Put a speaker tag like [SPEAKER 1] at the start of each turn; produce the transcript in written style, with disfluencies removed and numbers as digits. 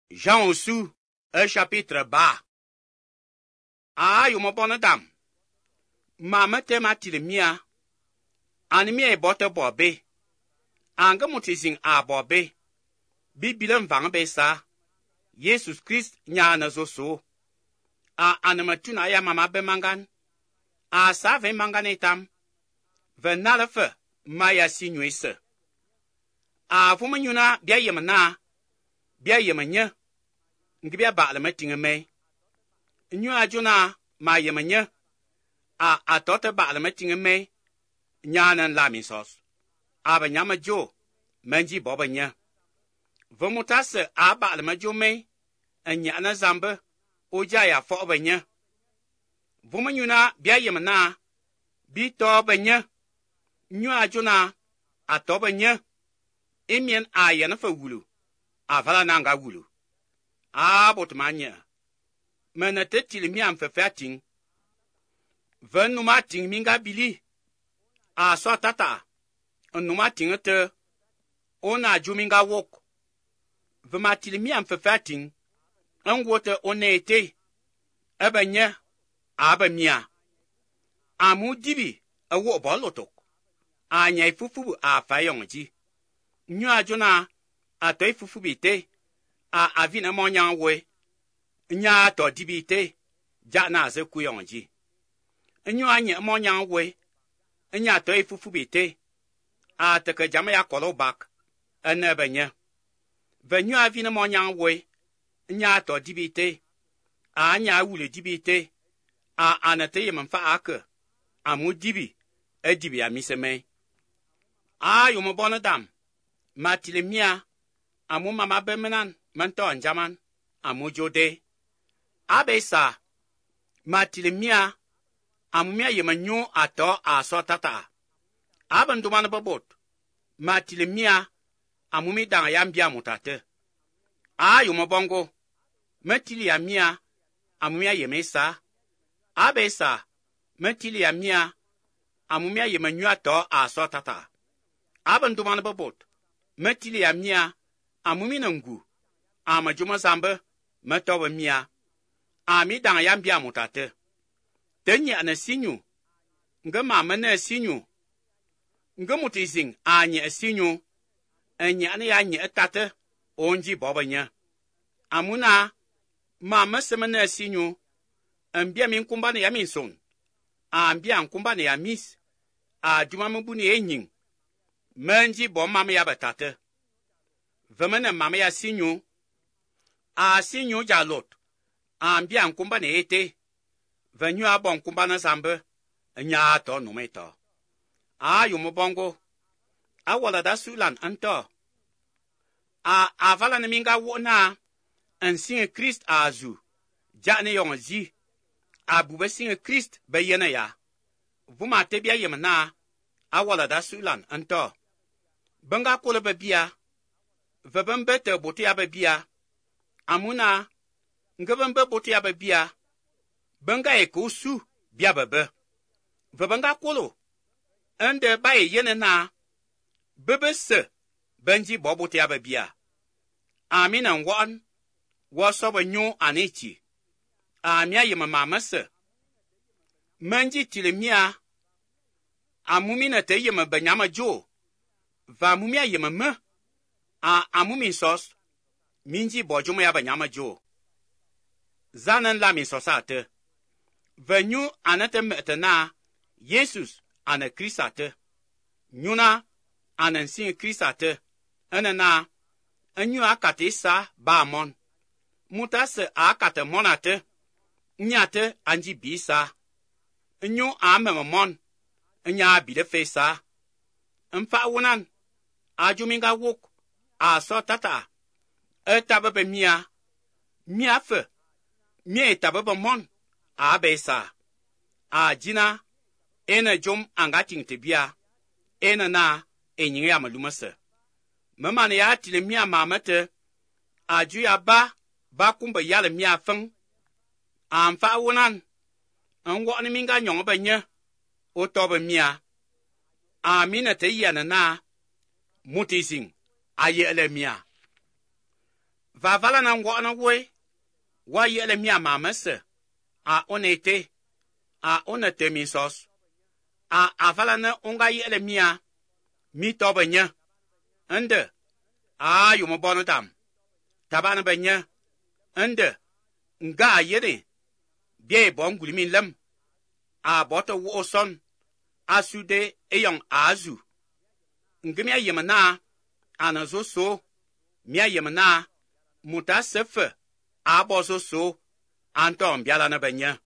[SPEAKER 1] Jean Osu, chapitre bas. Yo mo bon dam. Mama te matile mia. An mi e bote bobe. Anga mutizing a bobe. Bibilem vang be sa. Jesus Christ nya na zo so. Anamatuna ya mama be mangan. Sa ve mangan etam. Ve nalefe maya sinuese. Vumanyuna bia yemna. Bia yemanya. Ngibia ba le matinga me. Nyu ajuna ma yemanya. Atote ba le matinga me. Nyanan la misos. Aba nyama jo. Menji boba nya. Vomutase ba le majo me. Nyana zambe. Ojaya fo ba nya. Vumanyuna bia yemna. Bi to ba nya. Nyu ajuna. Atoba nya. Emien yana fa wulu. Avala nanga wulu. Botmanya. Mena te tilimiam fe fating. Ven numa ting minga bili. So tata. Numa ting te. Ona juminga wok. Vema tilimiam fe fating. Wote onete. Nye. Mia. Amu dibi. Wo bolotok. Nyai fufu fayongji. Nyu ajuna. Atoy fufu bite. Avina monyan we. Nya to dibite. Jana ze kuyonji. Nyu anye monyan we. Nya toy fufu bite. Teke jama ya kolo bak. Nye. Venyu avina monyan we. Nya to dibite. Nya wule dibite. Anate yemanfa ake. Amu dibi. Dibi amiseme. Yomo bonadam. Matile mia. Amu mama bemenan, mento anjaman, amu jode. Abesa, matile mia, amu mia yemanyu ato aso tata. Abandumana babot, matile mia, amu mi danga yambia mutate. Yumabongo, metili ya mia, amu mia yemesa. Abesa, metili ya mia, amu mia yemanyu ato aso tata. Abandumana babot, metili ya mia, amumina ngu. Amajuma zambe. Metoba mia. Mi danga yambia mutate. Tenye ana sinyu. Nga mama na sinyu. Nga mutizing anye sinyu. Enye ana ya nye etate. Onji boba nya. Amuna. Mama sema na sinyu. Mbia minkumba na ya minson. Mbia nkumba na ya mis. Juma mbu ni enying. Menji bo mama ya batate. Vemene mama ya sinyu. Sinyu jalot. Mbia nkumba ne ete. Venyu abon nkumba na zambe. Nya ato numeto. Yumubongo. Awala da sulan anto. Avala na minga wona. Singe Christ azu. Jane yong zi. Bube singe Christ beyene ya. Vuma tebia yemna. Awala da sulan anto. Benga kole bebia. Vebembete bote ya bebia. Amuna. Ngebembe bote ya bebia. Benga ekosu bia bebe. Vebenga kolo. Ende baye yene na. Bebe se. Benji bote ya bebia. Amina nwan. Wasoba nyo anichi. Amia yema mama se. Menji tilemia. Amumina te yema benyama jo. Va mumia yema me. Amumin sos. Minji bojumo ya banyama jo. Zanen la min sosate. Venyu anate mete na. Jesus ane krisate. Nyuna anen sin krisate. Ene na. Enyu akate sa ba mon. Mutase akate monate. Nyate anji bisa. Enyu ameme mon. Enya bide fesa. Mfa wunan. Ajuminga wuk. So tata. Etabe mia. Mia fe. Mia etabe mon. Besa. Jina. Ene jom angating tebia. Ene na. Enyinge ya malumase. Mamane ya tile mia mamete. Aju ya ba kumba yale mia feng. Mfa wunan. Nwani minga nyong benye. Otobe mia. Amina te yana na. Mutising. Aye ele mia. va vala na ngwa na woi wa yele mia mamese a onete a onete mi sos a vala na onga yele mia mi tobenya ende a yumo bono tam tabana benya ende nga yede bie bon gulimi lem a boto wo son asude eyong azu ngimya yemana ana zo so mia yemana muta sefe a bozo so antom biala na benya